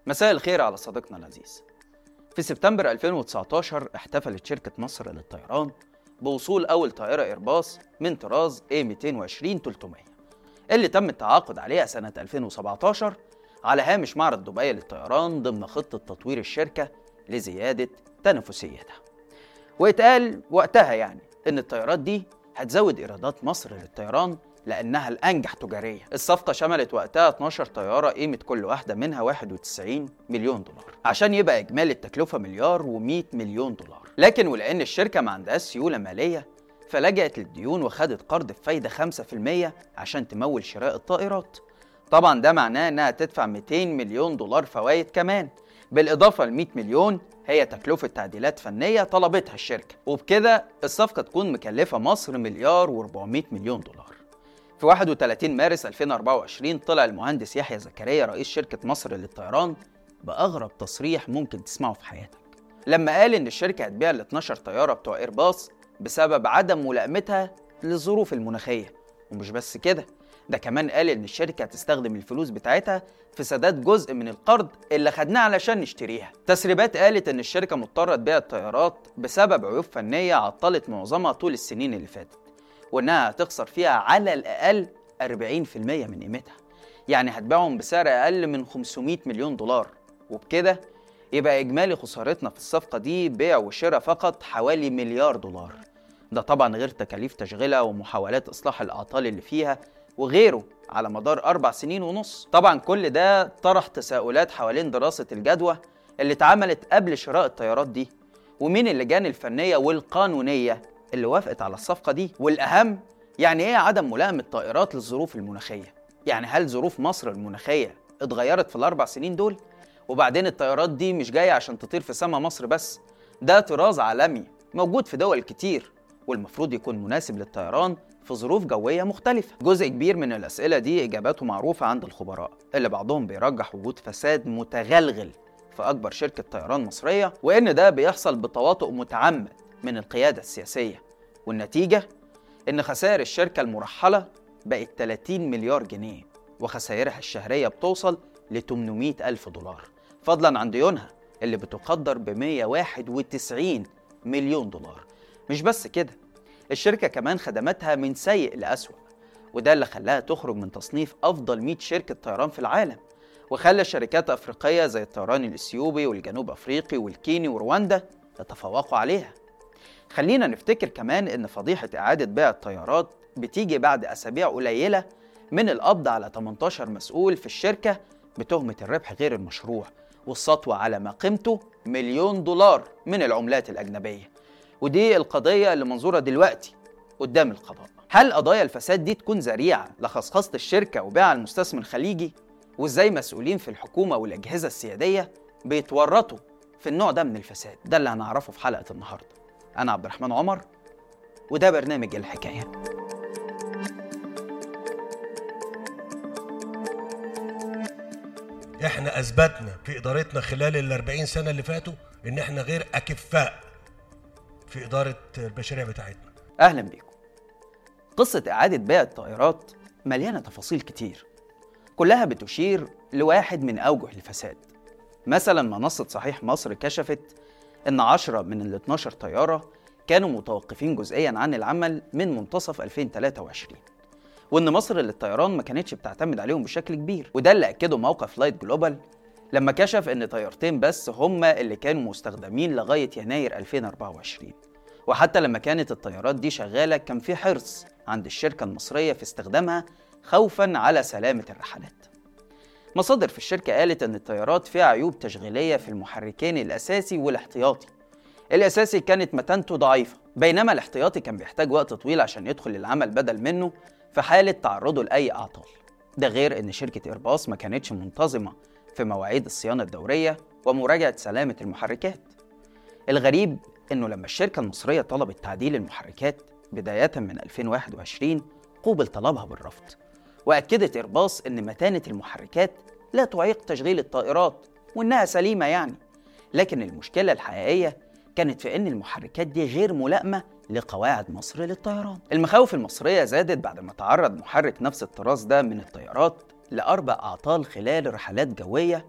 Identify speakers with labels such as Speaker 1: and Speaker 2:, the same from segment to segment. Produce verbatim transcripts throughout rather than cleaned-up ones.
Speaker 1: مساء الخير على صديقنا العزيز. في سبتمبر ألفين وتسعتاشر احتفلت شركة مصر للطيران بوصول أول طائرة إيرباص من طراز إيه مئتين وعشرين تلتمية اللي تم التعاقد عليها سنة ألفين وسبعتاشر على هامش معرض دبي للطيران ضمن خطة تطوير الشركة لزيادة تنافسيتها. واتقال وقتها يعني إن الطيارات دي هتزود إيرادات مصر للطيران لأنها الأنجح تجاريا. الصفقة شملت وقتها اتناشر طيارة قيمة كل واحدة منها واحد وتسعين مليون دولار عشان يبقى إجمالي التكلفة مليار ومئة مليون دولار. لكن ولأن الشركة ما عندهاش سيولة مالية فلجأت للديون وخدت قرض بفايدة خمسة في المية عشان تمول شراء الطائرات. طبعا ده معناه إنها تدفع مئتين مليون دولار فوائد كمان، بالإضافة ل مئة مليون هي تكلفة تعديلات فنية طلبتها الشركة، وبكده الصفقة تكون مكلفة مصر مليار وأربعمئة مليون دولار. في واحد وثلاثين مارس ألفين وأربعة وعشرين طلع المهندس يحيى زكريا رئيس شركة مصر للطيران بأغرب تصريح ممكن تسمعه في حياتك، لما قال إن الشركة هتبيع ال اتناشر طيارة بتوع إيرباص بسبب عدم ملائمتها للظروف المناخية. ومش بس كده، ده كمان قال إن الشركة هتستخدم الفلوس بتاعتها في سداد جزء من القرض اللي خدناه علشان نشتريها. تسريبات قالت إن الشركة مضطرة تبيع الطيارات بسبب عيوب فنية عطلت معظمها طول السنين اللي فاتت، وإنها هتخسر فيها على الأقل أربعين في المية من قيمتها، يعني هتبيعهم بسعر أقل من خمسمئة مليون دولار. وبكده يبقى إجمالي خسارتنا في الصفقة دي بيع وشراء فقط حوالي مليار دولار. ده طبعا غير تكاليف تشغيلها ومحاولات إصلاح الأعطال اللي فيها وغيره على مدار أربع سنين ونص. طبعا كل ده طرح تساؤلات حوالين دراسة الجدوى اللي اتعملت قبل شراء الطيارات دي، ومين اللجان الفنية والقانونية اللي وافقت على الصفقة دي، والأهم يعني إيه عدم ملائمة الطائرات للظروف المناخية. يعني هل ظروف مصر المناخية اتغيرت في الأربع سنين دول؟ وبعدين الطيارات دي مش جاية عشان تطير في سما مصر بس، ده طراز عالمي موجود في دول كتير والمفروض يكون مناسب للطيران في ظروف جوية مختلفة. جزء كبير من الأسئلة دي إجاباته معروفة عند الخبراء، اللي بعضهم بيرجح وجود فساد متغلغل في أكبر شركة طيران مصرية، وإن ده بيحصل بتواطؤ متعمد من القيادة السياسية، والنتيجة إن خسائر الشركة المرحلة بقت ثلاثين مليار جنيه، وخسائرها الشهرية بتوصل ل ثمانمئة ألف دولار، فضلا عن ديونها اللي بتقدر ب مئة وواحد وتسعين مليون دولار. مش بس كده، الشركة كمان خدماتها من سيء لأسوأ، وده اللي خلاها تخرج من تصنيف أفضل مئة شركة طيران في العالم، وخلى شركات أفريقية زي الطيران الإثيوبي والجنوب أفريقي والكيني ورواندا يتفوقوا عليها. خلينا نفتكر كمان إن فضيحة إعادة بيع الطيارات بتيجي بعد أسابيع قليلة من القبض على تمنتاشر مسؤول في الشركة بتهمة الربح غير المشروع والسطوة على ما قيمته مليون دولار من العملات الأجنبية. ودي القضية اللي منظورة دلوقتي قدام القضاء. هل قضايا الفساد دي تكون ذريعة لخصخصة الشركة وبيعها المستثمر الخليجي؟ وإزاي مسؤولين في الحكومة والأجهزة السيادية بيتورطوا في النوع ده من الفساد؟ ده اللي هنعرفه في حلقة النهاردة. أنا عبد الرحمن عمر، وده برنامج الحكاية.
Speaker 2: احنا اثبتنا في ادارتنا خلال الاربعين سنة اللي فاتوا ان احنا غير اكفاء في ادارة المشاريع بتاعتنا.
Speaker 1: اهلا بيكم. قصة اعادة بيع الطائرات مليانة تفاصيل كتير، كلها بتشير لواحد من اوجه الفساد. مثلا منصة صحيح مصر كشفت ان عشرة من ال اتناشر طيارة كانوا متوقفين جزئيا عن العمل من منتصف ألفين وثلاثة وعشرين، وإن مصر للطيران ما كانتش بتعتمد عليهم بشكل كبير. وده اللي أكده موقع فلايت جلوبال لما كشف إن طيارتين بس هما اللي كانوا مستخدمين لغاية يناير ألفين وأربعة وعشرين، وحتى لما كانت الطيارات دي شغالة كان في حرص عند الشركة المصرية في استخدامها خوفاً على سلامة الرحلات. مصادر في الشركة قالت إن الطيارات فيها عيوب تشغيلية في المحركين الأساسي والاحتياطي. الأساسي كانت متانته ضعيفة، بينما الاحتياطي كان بيحتاج وقت طويل عشان يدخل العمل بدل منه في حالة تعرضه لأي أعطال. ده غير إن شركة إيرباص ما كانتش منتظمة في مواعيد الصيانة الدورية ومراجعة سلامة المحركات. الغريب إنه لما الشركة المصرية طلبت تعديل المحركات بداية من ألفين وواحد وعشرين قوبل طلبها بالرفض، وأكدت إيرباص إن متانة المحركات لا تعيق تشغيل الطائرات وإنها سليمة يعني. لكن المشكلة الحقيقية كانت في إن المحركات دي غير ملائمة لقواعد مصر للطيران. المخاوف المصرية زادت بعد ما تعرض محرك نفس الطراز ده من الطيارات لأربع أعطال خلال رحلات جوية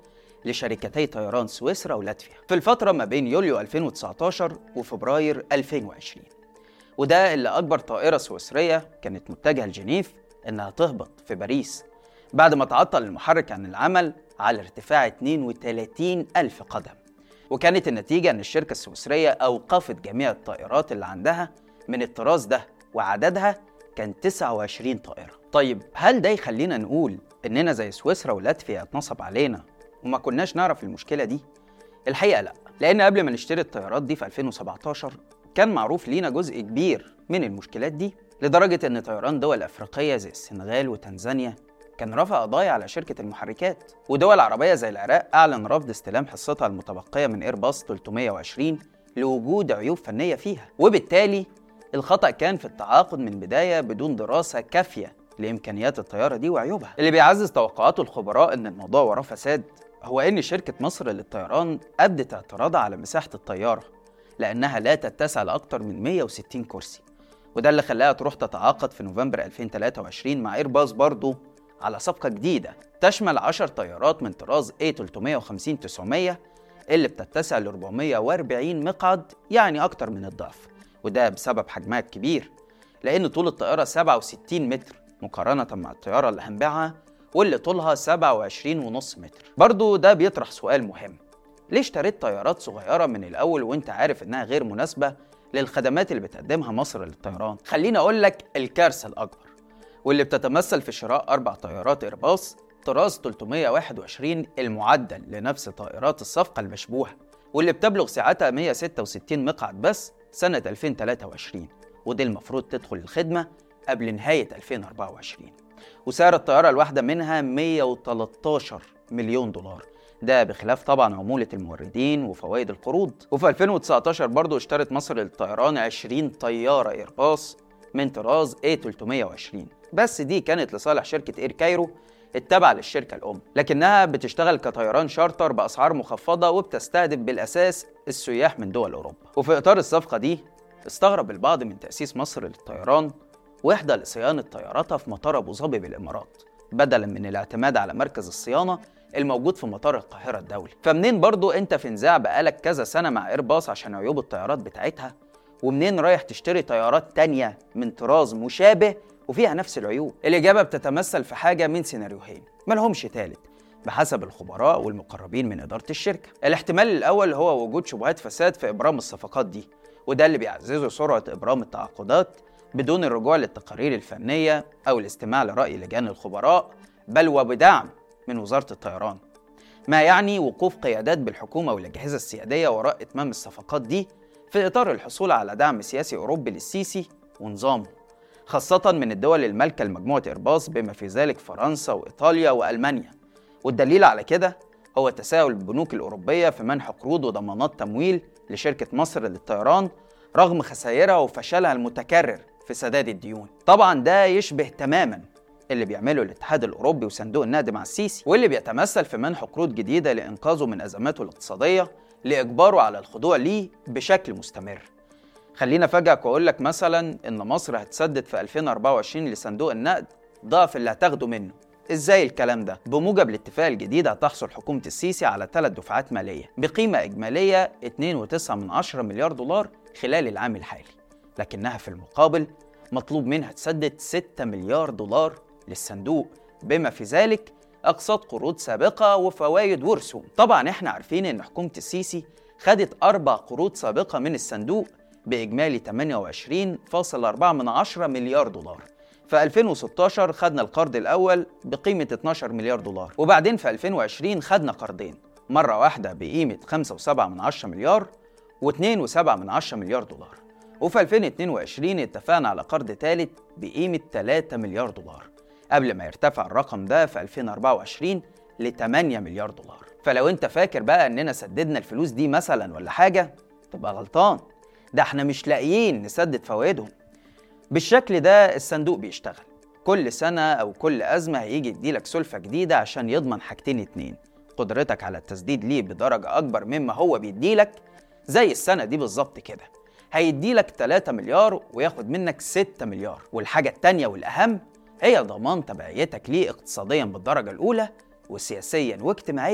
Speaker 1: لشركتي طيران سويسرا ولاتفيا في الفترة ما بين يوليو ألفين وتسعتاشر وفبراير ألفين وعشرين، وده اللي أكبر طائرة سويسرية كانت متجهة لجنيف إنها تهبط في باريس بعد ما تعطل المحرك عن العمل على ارتفاع اثنين وثلاثين ألف قدم. وكانت النتيجة إن الشركة السويسرية أوقفت جميع الطائرات اللي عندها من الطراز ده، وعددها كان تسعة وعشرين طائرة. طيب هل ده يخلينا نقول إننا زي سويسرا ولاتفيا اتنصب علينا وما كناش نعرف المشكلة دي؟ الحقيقة لأ، لأن قبل ما نشتري الطيارات دي في ألفين وسبعتاشر كان معروف لينا جزء كبير من المشكلات دي، لدرجة إن طيران دول أفريقية زي السنغال وتنزانيا كان رفع قضايا على شركة المحركات، ودول عربية زي العراق أعلن رفض استلام حصتها المتبقية من إيرباص ثلاثمائة وعشرين لوجود عيوب فنية فيها. وبالتالي الخطأ كان في التعاقد من بداية بدون دراسة كافية لإمكانيات الطيارة دي وعيوبها. اللي بيعزز توقعات الخبراء إن الموضوع وراه فساد هو إن شركة مصر للطيران أبدت اعتراضها على مساحة الطيارة لأنها لا تتسع لأكثر من مئة وستين كرسي، وده اللي خلاها تروح تتعاقد في نوفمبر ألفين وثلاثة وعشرين مع إيرباص برضو على صفقة جديدة تشمل عشر طيارات من طراز إيه ثلاثمائة وخمسين تسعمائة اللي بتتسع ل أربعمائة وأربعين مقعد، يعني أكتر من الضعف، وده بسبب حجمها الكبير لأن طول الطائرة سبعة وستين متر مقارنة مع الطيارة اللي هنبيعها واللي طولها سبعة وعشرين ونص متر. برضو ده بيطرح سؤال مهم، ليه اشتريت طيارات صغيرة من الأول وانت عارف إنها غير مناسبة للخدمات اللي بتقدمها مصر للطيران؟ خليني أقول لك الكارثة الأكبر، واللي بتتمثل في شراء أربع طيارات إيرباص طراز ثلاثمائة وواحد وعشرين المعدل لنفس طائرات الصفقة المشبوهة، واللي بتبلغ سعتها مئة وستة وستين مقعد بس سنة ألفين وثلاثة وعشرين، ودي المفروض تدخل الخدمة قبل نهاية ألفين وأربعة وعشرين، وسعر الطيارة الواحدة منها مئة وثلاثة عشر مليون دولار، ده بخلاف طبعا عمولة الموردين وفوائد القروض. وفي ألفين وتسعتاشر برضو اشترت مصر للطيران عشرين طيارة إيرباص من طراز إيه ثلاثمائة وعشرين، بس دي كانت لصالح شركة إير كايرو التابعة للشركة الأم، لكنها بتشتغل كطيران شارتر بأسعار مخفضة وبتستهدف بالأساس السياح من دول أوروبا. وفي إطار الصفقة دي استغرب البعض من تأسيس مصر للطيران وحدة لصيانة طياراتها في مطار أبو ظبي بالإمارات بدلاً من الاعتماد على مركز الصيانة الموجود في مطار القاهرة الدولي. فمنين برضو أنت في نزاع بقالك كذا سنة مع إيرباص عشان عيوب الطيارات بتاعتها، ومنين رايح تشتري طيارات تانية من طراز مشابه وفيها نفس العيوب؟ الإجابة بتتمثل في حاجة من سيناريوهين ملهمش تالت بحسب الخبراء والمقربين من إدارة الشركة. الاحتمال الأول هو وجود شبهات فساد في إبرام الصفقات دي، وده اللي بيعززه سرعة إبرام التعاقدات بدون الرجوع للتقارير الفنية أو الاستماع لرأي لجان الخبراء، بل وبدعم من وزارة الطيران، ما يعني وقوف قيادات بالحكومة والأجهزة السيادية وراء إتمام الصفقات دي في إطار الحصول على دعم سياسي أوروبي للسيسي ونظامه، خاصة من الدول المالكة لمجموعة إيرباص بما في ذلك فرنسا وإيطاليا وألمانيا. والدليل على كده هو تساهل البنوك الأوروبية في منح قروض وضمانات تمويل لشركة مصر للطيران رغم خسائرها وفشلها المتكرر في سداد الديون. طبعا ده يشبه تماما اللي بيعمله الاتحاد الأوروبي وصندوق النقد مع السيسي، واللي بيتمثل في منح قروض جديدة لإنقاذه من أزماته الاقتصادية لإجباره على الخضوع ليه بشكل مستمر. خلينا أفاجئك وأقول لك مثلا إن مصر هتسدد في ألفين وأربعة وعشرين لصندوق النقد ضعف اللي هتاخده منه. إزاي الكلام ده؟ بموجب الاتفاق الجديد هتحصل حكومة السيسي على ثلاث دفعات مالية بقيمة إجمالية اثنين فاصلة تسعة مليار دولار خلال العام الحالي، لكنها في المقابل مطلوب منها تسدد ستة مليار دولار للصندوق بما في ذلك أقساط قروض سابقة وفوائد ورسوم. طبعا احنا عارفين إن حكومة السيسي خدت أربع قروض سابقة من الصندوق بإجمالي ثمانية وعشرين فاصلة أربعة مليار دولار. في ألفين وستاشر خدنا القرض الأول بقيمة اثناشر مليار دولار، وبعدين في ألفين وعشرين خدنا قرضين، مرة واحدة بقيمة خمسة فاصلة سبعة مليار واثنين فاصلة سبعة مليار دولار، وفي ألفين واثنين وعشرين اتفقنا على قرض ثالث بقيمة ثلاثة مليار دولار قبل ما يرتفع الرقم ده في ألفين وأربعة وعشرين ل ثمانية مليار دولار. فلو انت فاكر بقى اننا سددنا الفلوس دي مثلا ولا حاجة تبقى غلطان، ده احنا مش لاقيين نسدد فوائدهم. بالشكل ده الصندوق بيشتغل كل سنة أو كل أزمة هيجي يديلك سلفة جديدة عشان يضمن حاجتين اتنين: قدرتك على التسديد ليه بدرجة أكبر مما هو بيديلك، زي السنة دي بالظبط كده هيديلك ثلاثة مليار وياخد منك ستة مليار. والحاجة التانية والأهم هي ضمان تبعيتك ليه اقتصاديا بالدرجة الأولى وسياسيا واجتماعيا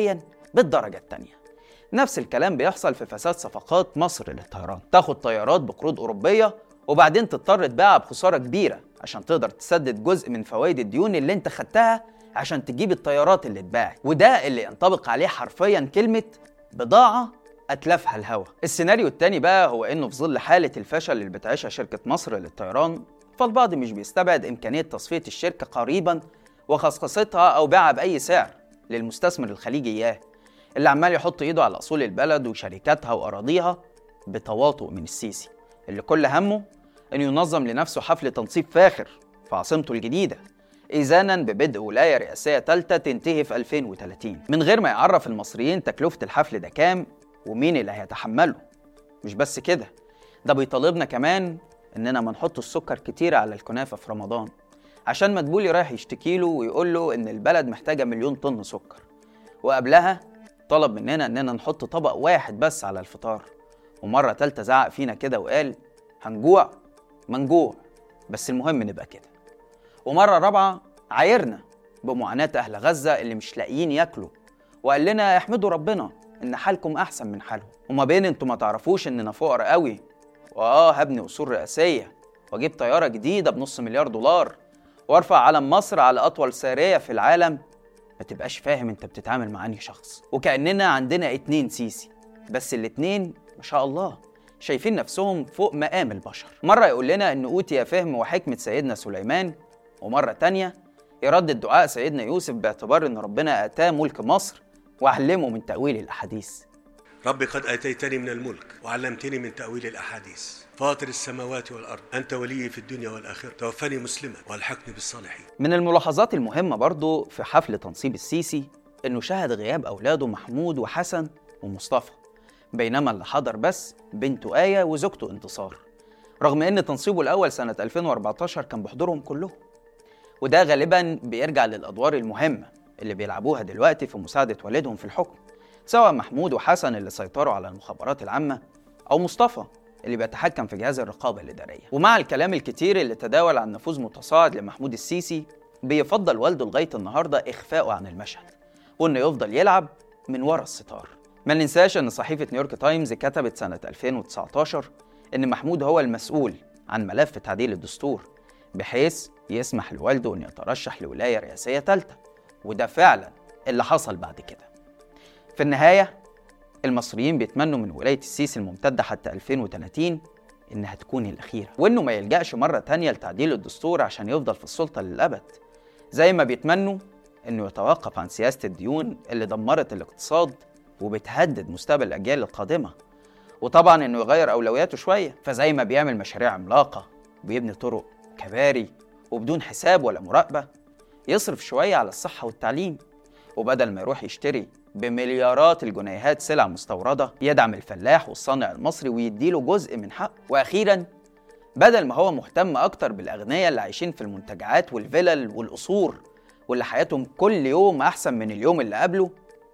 Speaker 1: بالدرجة التانية. نفس الكلام بيحصل في فساد صفقات مصر للطيران، تاخد طيارات بقروض أوروبية وبعدين تضطر تبيعها بخسارة كبيرة عشان تقدر تسدد جزء من فوائد الديون اللي انت خدتها عشان تجيب الطيارات اللي اتباعت، وده اللي ينطبق عليه حرفيا كلمة بضاعة أتلفها الهوا. السيناريو التاني بقى هو إنه في ظل حالة الفشل اللي بتعيشها شركة مصر للطيران، فالبعض مش بيستبعد إمكانية تصفية الشركة قريبا وخصخصتها أو بيعها بأي سعر للمستثمر الخليجي إياه، اللي عمال يحط إيده على أصول البلد وشركاتها وأراضيها بتواطؤ من السيسي، اللي كل همه إنه ينظم لنفسه حفل تنصيب فاخر في عاصمته الجديدة، إذانا ببدء ولاية رئاسية ثالثة تنتهي في ألفين وثلاثين، من غير ما يعرف المصريين تكلفة الحفل ده كام ومين اللي هيتحمله. مش بس كده، ده بيطالبنا كمان إننا ما نحط السكر كتير على الكنافة في رمضان، عشان مدبولي رايح يشتكيله ويقول له إن البلد محتاجة مليون طن سكر، وقبلها طلب مننا إننا نحط طبق واحد بس على الفطار، ومرة تالتة زعق فينا كده وقال هنجوع منجوع بس المهم نبقى كده، ومرة رابعة عايرنا بمعاناة أهل غزة اللي مش لاقيين ياكلوا، وقال لنا احمدوا ربنا إن حالكم أحسن من حالهم، وما بين انتوا ما تعرفوش إننا فقراء قوي، وآه هبني أصول رئاسية وأجيب طيارة جديدة بنص مليار دولار وارفع علم مصر على أطول سارية في العالم، ما تبقاش فاهم انت بتتعامل مع أنهي شخص. وكأننا عندنا اتنين سيسي، بس الاتنين ما شاء الله شايفين نفسهم فوق مقام البشر. مرة يقول لنا إن أوتي فهم وحكمة سيدنا سليمان، ومرة تانية يردد دعاء سيدنا يوسف باعتبار إن ربنا آتاه ملك مصر وعلمه من تأويل الأحاديث.
Speaker 2: ربي قد آتيتني من الملك وعلمتني من تأويل الأحاديث، فاطر السماوات والأرض، أنت ولي في الدنيا والآخرة، توفني مسلما والحقني بالصالحين.
Speaker 1: من الملاحظات المهمة برضو في حفل تنصيب السيسي إنه شهد غياب أولاده محمود وحسن ومصطفى، بينما اللي حضر بس بنته آية وزوجته انتصار، رغم إن تنصيبه الأول سنة ألفين وأربعتاشر كان بحضورهم كلهم. وده غالبا بيرجع للأدوار المهمة اللي بيلعبوها دلوقتي في مساعدة والدهم في الحكم، سواء محمود وحسن اللي سيطروا على المخابرات العامة، أو مصطفى اللي بيتحكم في جهاز الرقابة الإدارية. ومع الكلام الكتير اللي تداول عن نفوذ متصاعد لمحمود السيسي، بيفضل والده لغاية النهاردة إخفاؤه عن المشهد، وإنه يفضل يلعب من ورا الستار. ما ننساش إن صحيفة نيويورك تايمز كتبت سنة ألفين وتسعتاشر إن محمود هو المسؤول عن ملف تعديل الدستور، بحيث يسمح لوالده إنه يترشح لولاية رئاسية ثالثة، وده فعلا اللي حصل بعد كده. في النهاية المصريين بيتمنوا من ولاية السيسي الممتدة حتى ألفين وثلاثين إنها تكون الأخيرة، وإنه ما يلجأش مرة تانية لتعديل الدستور عشان يفضل في السلطة للأبد، زي ما بيتمنوا إنه يتوقف عن سياسة الديون اللي دمرت الاقتصاد وبتهدد مستقبل الأجيال القادمة، وطبعا إنه يغير أولوياته شوية، فزي ما بيعمل مشاريع عملاقة وبيبني طرق كباري وبدون حساب ولا مراقبة، يصرف شوية على الصحة والتعليم، وبدل ما يروح يشتري بمليارات الجنيهات سلع مستوردة يدعم الفلاح والصانع المصري ويديله جزء من حقه. وأخيرا بدل ما هو مهتم أكتر بالأغنياء اللي عايشين في المنتجعات والفلل والقصور واللي حياتهم كل يوم أحسن من اليوم اللي قبله،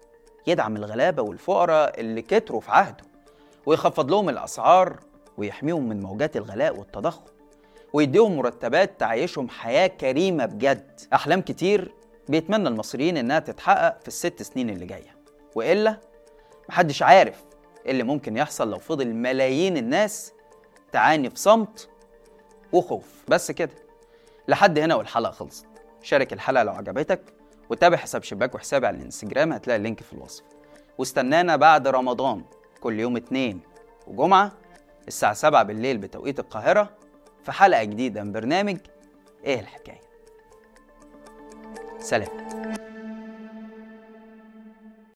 Speaker 1: يدعم الغلابة والفقراء اللي كتروا في عهده ويخفض لهم الأسعار ويحميهم من موجات الغلاء والتضخم ويديهم مرتبات تعيشهم حياة كريمة بجد. أحلام كتير بيتمنى المصريين إنها تتحقق في الست سنين اللي جاية، وإلا محدش عارف إيه اللي ممكن يحصل لو فضل ملايين الناس تعاني في صمت وخوف. بس كده، لحد هنا والحلقة خلصت. شارك الحلقة لو عجبتك، وتابع حساب شباك وحسابي على الانستجرام، هتلاقي اللينك في الوصف. واستنانا بعد رمضان كل يوم اتنين وجمعة الساعة سبعة بالليل بتوقيت القاهرة في حلقة جديدة من برنامج إيه الحكاية. سلام.